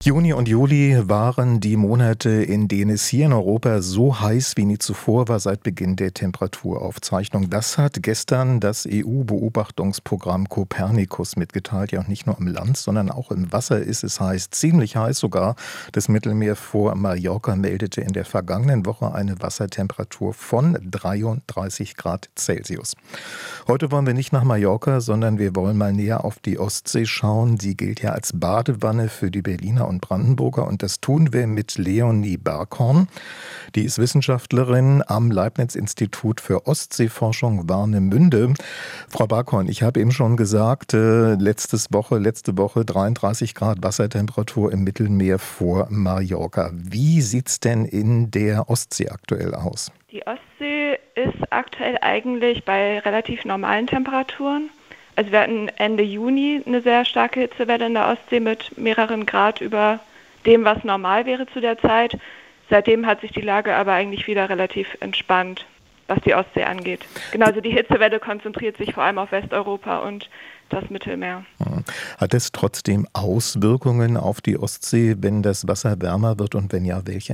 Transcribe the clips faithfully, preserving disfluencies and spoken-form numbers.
Juni und Juli waren die Monate, in denen es hier in Europa so heiß wie nie zuvor war seit Beginn der Temperaturaufzeichnung. Das hat gestern das E U-Beobachtungsprogramm Copernicus mitgeteilt. Ja, und nicht nur am Land, sondern auch im Wasser ist es heiß, ziemlich heiß sogar. Das Mittelmeer vor Mallorca meldete in der vergangenen Woche eine Wassertemperatur von dreiunddreißig Grad Celsius. Heute wollen wir nicht nach Mallorca, sondern wir wollen mal näher auf die Ostsee schauen. Die gilt ja als Badewanne für die Berliner und Brandenburger, und das tun wir mit Leonie Berghorn. Die ist Wissenschaftlerin am Leibniz-Institut für Ostseeforschung Warnemünde. Frau Berghorn, ich habe eben schon gesagt, äh, letztes Woche, letzte Woche dreiunddreißig Grad Wassertemperatur im Mittelmeer vor Mallorca. Wie sieht's denn in der Ostsee aktuell aus? Die Ostsee ist aktuell eigentlich bei relativ normalen Temperaturen. Also wir hatten Ende Juni eine sehr starke Hitzewelle in der Ostsee mit mehreren Grad über dem, was normal wäre zu der Zeit. Seitdem hat sich die Lage aber eigentlich wieder relativ entspannt, was die Ostsee angeht. Genauso die Hitzewelle konzentriert sich vor allem auf Westeuropa und das Mittelmeer. Hat es trotzdem Auswirkungen auf die Ostsee, wenn das Wasser wärmer wird, und wenn ja, welche?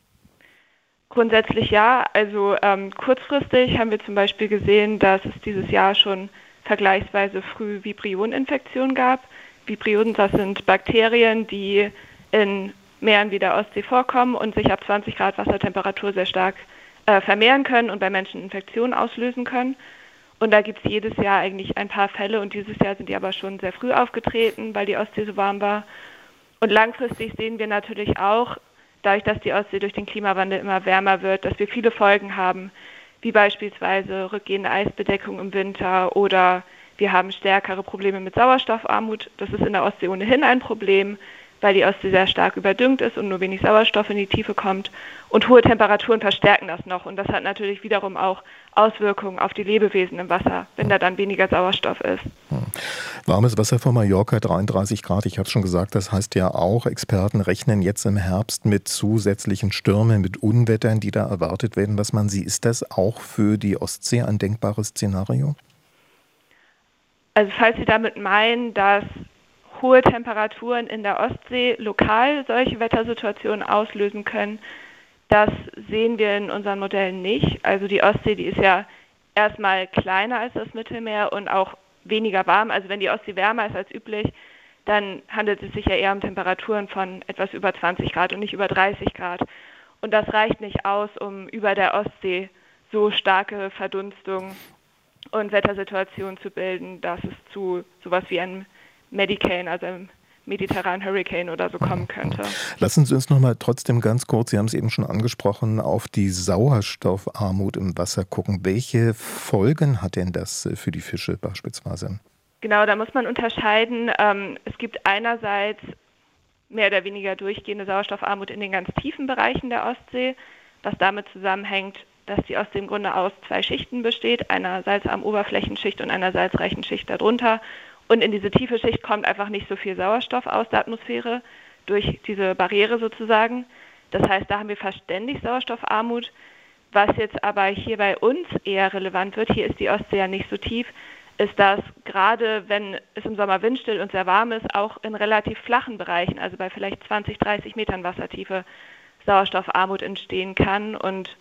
Grundsätzlich ja. Also ähm, kurzfristig haben wir zum Beispiel gesehen, dass es dieses Jahr schon vergleichsweise früh Vibrioneninfektionen gab. Vibrionen, das sind Bakterien, die in Meeren wie der Ostsee vorkommen und sich ab zwanzig Grad Wassertemperatur sehr stark äh, vermehren können und bei Menschen Infektionen auslösen können. Und da gibt es jedes Jahr eigentlich ein paar Fälle, und dieses Jahr sind die aber schon sehr früh aufgetreten, weil die Ostsee so warm war. Und langfristig sehen wir natürlich auch, dadurch, dass die Ostsee durch den Klimawandel immer wärmer wird, dass wir viele Folgen haben, wie beispielsweise rückgehende Eisbedeckung im Winter, oder wir haben stärkere Probleme mit Sauerstoffarmut. Das ist in der Ostsee ohnehin ein Problem, weil die Ostsee sehr stark überdüngt ist und nur wenig Sauerstoff in die Tiefe kommt. Und hohe Temperaturen verstärken das noch. Und das hat natürlich wiederum auch Auswirkungen auf die Lebewesen im Wasser, wenn da dann weniger Sauerstoff ist. Warmes Wasser vor Mallorca, dreiunddreißig Grad, ich habe es schon gesagt, das heißt ja auch, Experten rechnen jetzt im Herbst mit zusätzlichen Stürmen, mit Unwettern, die da erwartet werden. Was man sieht, ist das auch für die Ostsee ein denkbares Szenario? Also falls Sie damit meinen, dass hohe Temperaturen in der Ostsee lokal solche Wettersituationen auslösen können, das sehen wir in unseren Modellen nicht. Also die Ostsee, die ist ja erstmal kleiner als das Mittelmeer und auch weniger warm. Also wenn die Ostsee wärmer ist als üblich, dann handelt es sich ja eher um Temperaturen von etwas über zwanzig Grad und nicht über dreißig Grad. Und das reicht nicht aus, um über der Ostsee so starke Verdunstung und Wettersituationen zu bilden, dass es zu sowas wie einem Medicane, also einem mediterranen Hurricane oder so kommen könnte. Lassen Sie uns noch mal trotzdem ganz kurz, Sie haben es eben schon angesprochen, auf die Sauerstoffarmut im Wasser gucken. Welche Folgen hat denn das für die Fische beispielsweise? Genau, da muss man unterscheiden. Ähm, es gibt einerseits mehr oder weniger durchgehende Sauerstoffarmut in den ganz tiefen Bereichen der Ostsee, was damit zusammenhängt, dass die Ostsee im Grunde aus zwei Schichten besteht, einer salzarmen Oberflächenschicht und einer salzreichen Schicht darunter. Und in diese tiefe Schicht kommt einfach nicht so viel Sauerstoff aus der Atmosphäre durch diese Barriere sozusagen. Das heißt, da haben wir fast ständig Sauerstoffarmut. Was jetzt aber hier bei uns eher relevant wird, hier ist die Ostsee ja nicht so tief, ist, dass gerade wenn es im Sommer windstill und sehr warm ist, auch in relativ flachen Bereichen, also bei vielleicht zwanzig, dreißig Metern Wassertiefe, Sauerstoffarmut entstehen kann. Und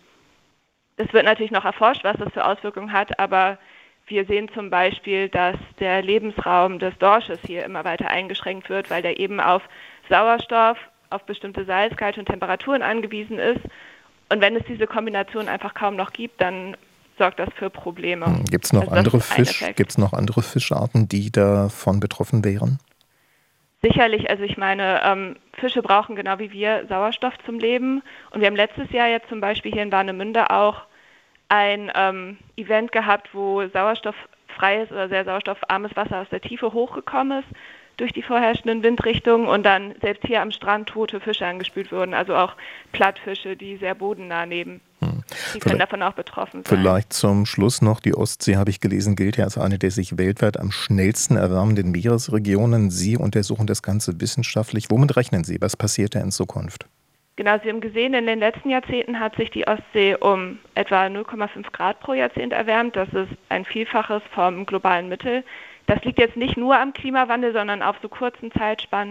es wird natürlich noch erforscht, was das für Auswirkungen hat, aber wir sehen zum Beispiel, dass der Lebensraum des Dorsches hier immer weiter eingeschränkt wird, weil der eben auf Sauerstoff, auf bestimmte Salzgehalte und Temperaturen angewiesen ist. Und wenn es diese Kombination einfach kaum noch gibt, dann sorgt das für Probleme. Gibt es noch, also andere Fisch, gibt's noch andere Fischarten, die davon betroffen wären? Sicherlich, also ich meine, ähm, Fische brauchen genau wie wir Sauerstoff zum Leben. Und wir haben letztes Jahr jetzt zum Beispiel hier in Warnemünde auch ein ähm, Event gehabt, wo sauerstofffreies oder sehr sauerstoffarmes Wasser aus der Tiefe hochgekommen ist durch die vorherrschenden Windrichtungen und dann selbst hier am Strand tote Fische angespült wurden, also auch Plattfische, die sehr bodennah leben. Hm. Die können davon auch betroffen sein. Vielleicht zum Schluss noch, die Ostsee, habe ich gelesen, gilt ja als eine der sich weltweit am schnellsten erwärmenden Meeresregionen. Sie untersuchen das Ganze wissenschaftlich. Womit rechnen Sie? Was passiert da in Zukunft? Genau, Sie haben gesehen, in den letzten Jahrzehnten hat sich die Ostsee um etwa null Komma fünf Grad pro Jahrzehnt erwärmt. Das ist ein Vielfaches vom globalen Mittel. Das liegt jetzt nicht nur am Klimawandel, sondern auf so kurzen Zeitspannen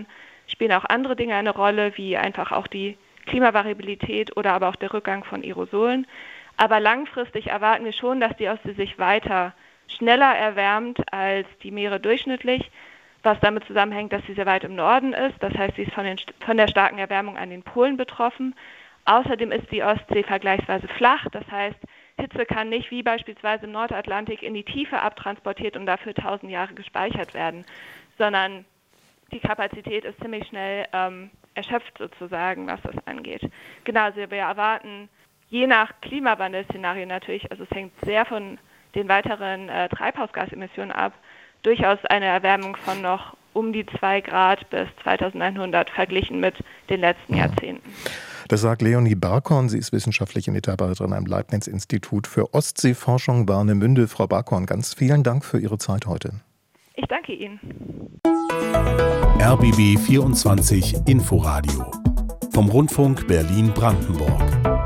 spielen auch andere Dinge eine Rolle, wie einfach auch die Klimavariabilität oder aber auch der Rückgang von Aerosolen. Aber langfristig erwarten wir schon, dass die Ostsee sich weiter schneller erwärmt als die Meere durchschnittlich, was damit zusammenhängt, dass sie sehr weit im Norden ist. Das heißt, sie ist von, den, von der starken Erwärmung an den Polen betroffen. Außerdem ist die Ostsee vergleichsweise flach. Das heißt, Hitze kann nicht wie beispielsweise im Nordatlantik in die Tiefe abtransportiert und dafür tausend Jahre gespeichert werden, sondern die Kapazität ist ziemlich schnell ähm, erschöpft sozusagen, was das angeht. Genau, also wir erwarten je nach Klimawandelszenario natürlich, also es hängt sehr von den weiteren äh, Treibhausgasemissionen ab, durchaus eine Erwärmung von noch um die zwei Grad bis zweitausendeinhundert verglichen mit den letzten Jahrzehnten. Das sagt Leonie Barkhorn. Sie ist wissenschaftliche Mitarbeiterin am Leibniz-Institut für Ostseeforschung Warnemünde. Frau Barkhorn, ganz vielen Dank für Ihre Zeit heute. Ich danke Ihnen. R B B vierundzwanzig Inforadio vom Rundfunk Berlin-Brandenburg.